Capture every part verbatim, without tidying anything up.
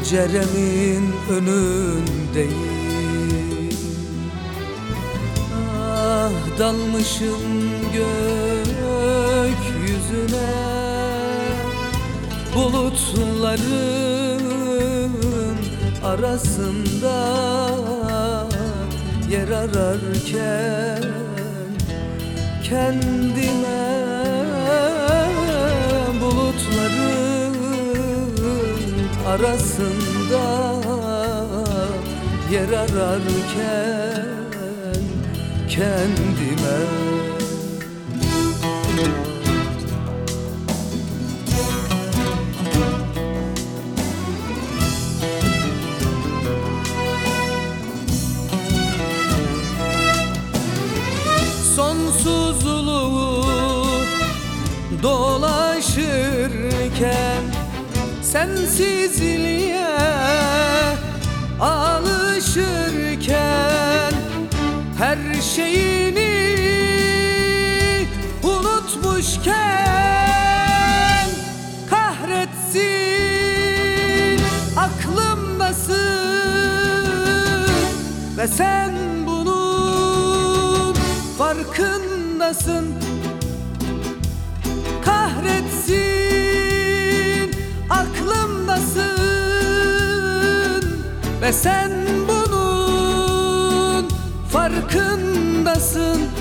penceremin önündeyim. Ah, dalmışım gökyüzüne, bulutların arasında yer ararken kendime, bulutların arasında yer ararken kendime. Sonsuzluğu dolaşırken, sensizliğe alışırken, her şeyini unutmuşken, kahretsin aklımdasın ve sen bunun farkındasın. Kahretsin aklımdasın ve sen bunun farkındasın.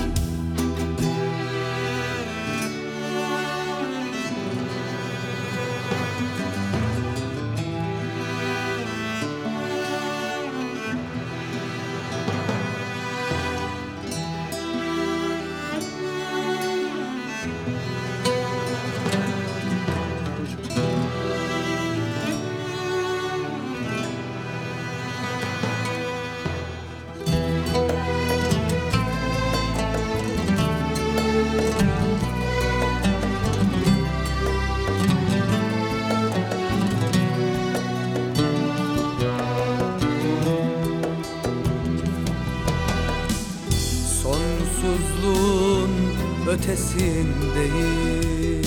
Sonsuzluğun ötesindeyim.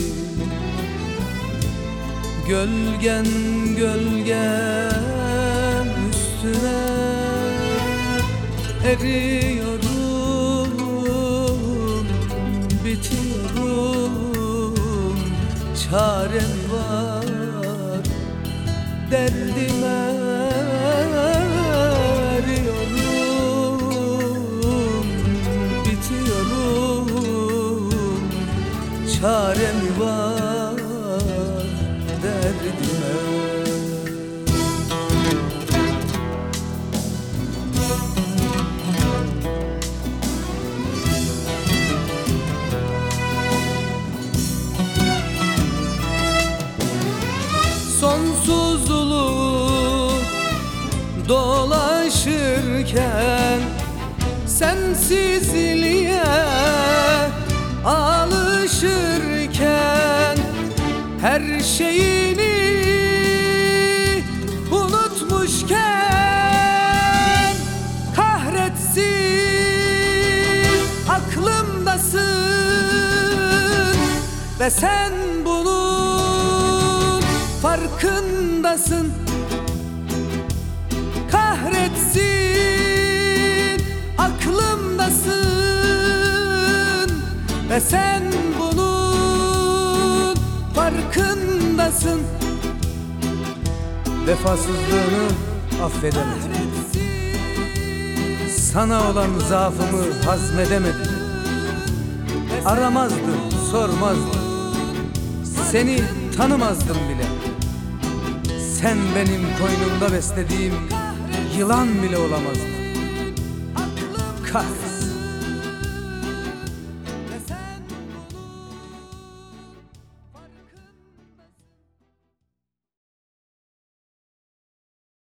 Gölgen gölgen üstüne eriyorum, bitiyorum. Çarem var derdime, eriyorum, bitiyorum. Çarem var derdime. Sonsuzluğu dolaşırken, sensizliğe alışırken, her şeyini unutmuşken, kahretsin aklımdasın ve sen bunun farkındasın. Kahretsin aklımdasın ve sen bunun farkındasın. Vefasızlığını affedemedim, sana olan zaafımı hazmedemedim. Aramazdım, sormazdım, seni tanımazdım bile. Sen benim koynumda beslediğim yılan bile olamazdın. Kahretsin.